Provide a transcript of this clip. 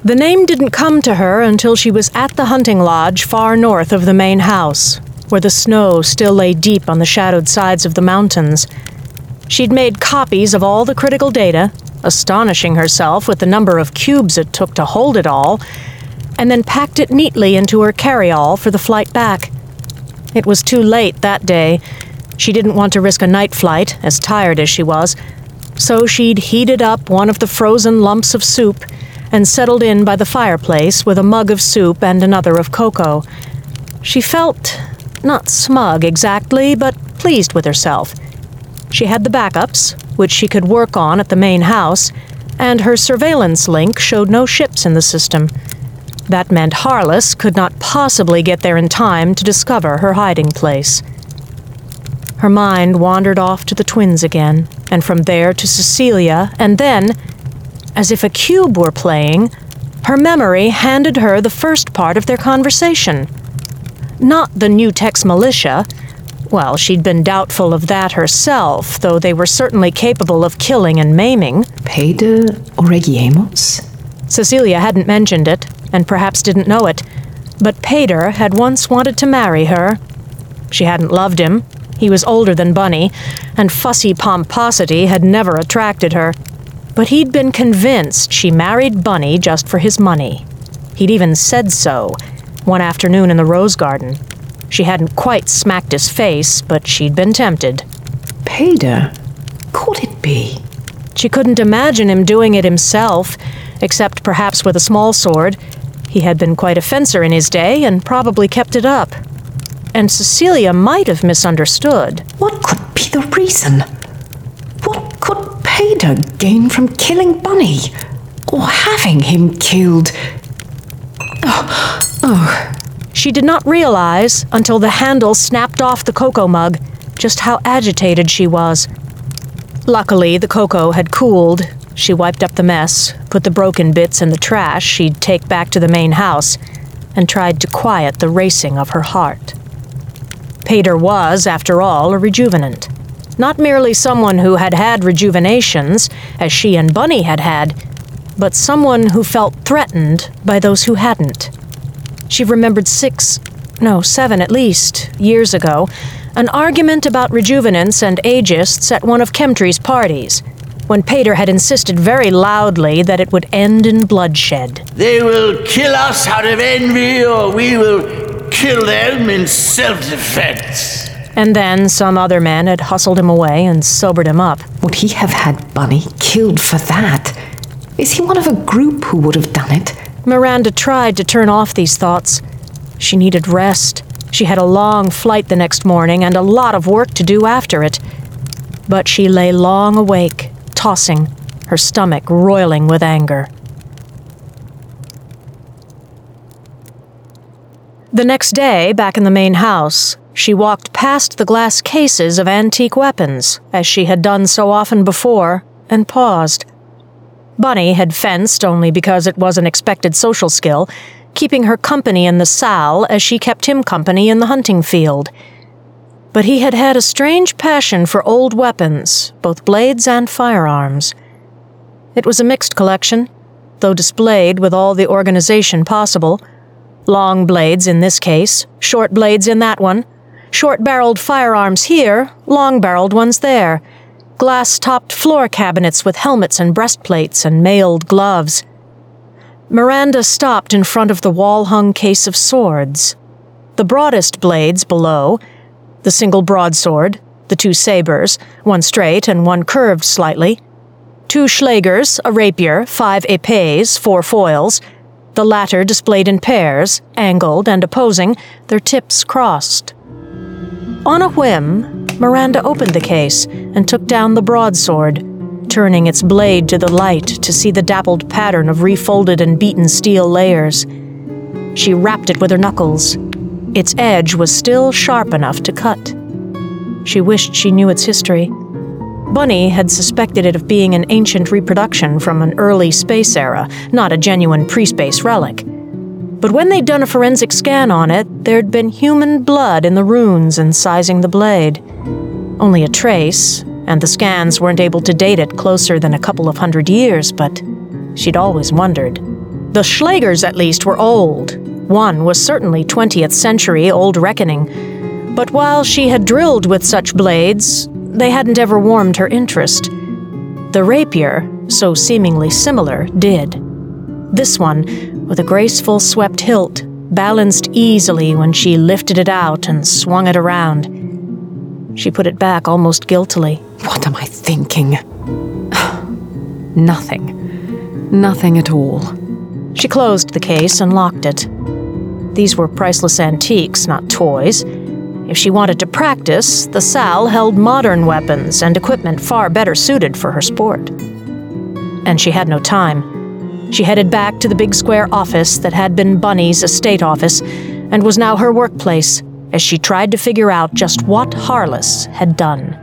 The name didn't come to her until she was at the hunting lodge far north of the main house, where the snow still lay deep on the shadowed sides of the mountains. She'd made copies of all the critical data, astonishing herself with the number of cubes it took to hold it all, and then packed it neatly into her carry-all for the flight back. It was too late that day. She didn't want to risk a night flight, as tired as she was, so she'd heated up one of the frozen lumps of soup and settled in by the fireplace with a mug of soup and another of cocoa. She felt not smug exactly, but pleased with herself. She had the backups, which she could work on at the main house, and her surveillance link showed no ships in the system. That meant Harless could not possibly get there in time to discover her hiding place. Her mind wandered off to the twins again, and from there to Cecilia, and then, as if a cube were playing, her memory handed her the first part of their conversation. Not the New-Tex militia. Well, she'd been doubtful of that herself, though they were certainly capable of killing and maiming. Peder Oregiemos? Cecilia hadn't mentioned it, and perhaps didn't know it, but Peder had once wanted to marry her. She hadn't loved him. He was older than Bunny, and fussy pomposity had never attracted her. But he'd been convinced she married Bunny just for his money. He'd even said so, one afternoon in the rose garden. She hadn't quite smacked his face, but she'd been tempted. Peder? Could it be? She couldn't imagine him doing it himself, except perhaps with a small sword. He had been quite a fencer in his day, and probably kept it up. And Cecilia might have misunderstood. What could be the reason? What could Peder gain from killing Bunny? Or having him killed? She did not realize, until the handle snapped off the cocoa mug, just how agitated she was. Luckily, the cocoa had cooled. She wiped up the mess, put the broken bits in the trash she'd take back to the main house, and tried to quiet the racing of her heart. Peder was, after all, a rejuvenant. Not merely someone who had had rejuvenations, as she and Bunny had had, but someone who felt threatened by those who hadn't. She remembered 7 at least, years ago, an argument about rejuvenants and agists at one of Chemtree's parties, when Peder had insisted very loudly that it would end in bloodshed. They will kill us out of envy, or we will kill them in self-defense. And then some other men had hustled him away and sobered him up. Would he have had Bunny killed for that? Is he one of a group who would have done it? Miranda tried to turn off these thoughts. She needed rest. She had a long flight the next morning and a lot of work to do after it. But she lay long awake, tossing, her stomach roiling with anger. The next day, back in the main house, she walked past the glass cases of antique weapons, as she had done so often before, and paused. Bunny had fenced only because it was an expected social skill, keeping her company in the salle as she kept him company in the hunting field. But he had had a strange passion for old weapons, both blades and firearms. It was a mixed collection, though displayed with all the organization possible. Long blades in this case, short blades in that one, short-barreled firearms here, long-barreled ones there, glass-topped floor cabinets with helmets and breastplates and mailed gloves. Miranda stopped in front of the wall-hung case of swords. The broadest blades below, the single broadsword, the 2 sabers, one straight and one curved slightly, 2 Schlägers, a rapier, 5 épées, 4 foils, the latter displayed in pairs, angled and opposing, their tips crossed. On a whim, Miranda opened the case and took down the broadsword, turning its blade to the light to see the dappled pattern of refolded and beaten steel layers. She rapped it with her knuckles. Its edge was still sharp enough to cut. She wished she knew its history. Bunny had suspected it of being an ancient reproduction from an early space era, not a genuine pre-space relic. But when they'd done a forensic scan on it, there'd been human blood in the runes incising the blade. Only a trace, and the scans weren't able to date it closer than a couple of 100 years, but she'd always wondered. The Schlagers, at least, were old. One was certainly 20th century old reckoning. But while she had drilled with such blades, they hadn't ever warmed her interest. The rapier, so seemingly similar, did. This one, with a graceful swept hilt, balanced easily when she lifted it out and swung it around. She put it back almost guiltily. What am I thinking? Nothing. Nothing at all. She closed the case and locked it. These were priceless antiques, not toys. If she wanted to practice, the Sal held modern weapons and equipment far better suited for her sport. And she had no time. She headed back to the big square office that had been Bunny's estate office and was now her workplace as she tried to figure out just what Harless had done.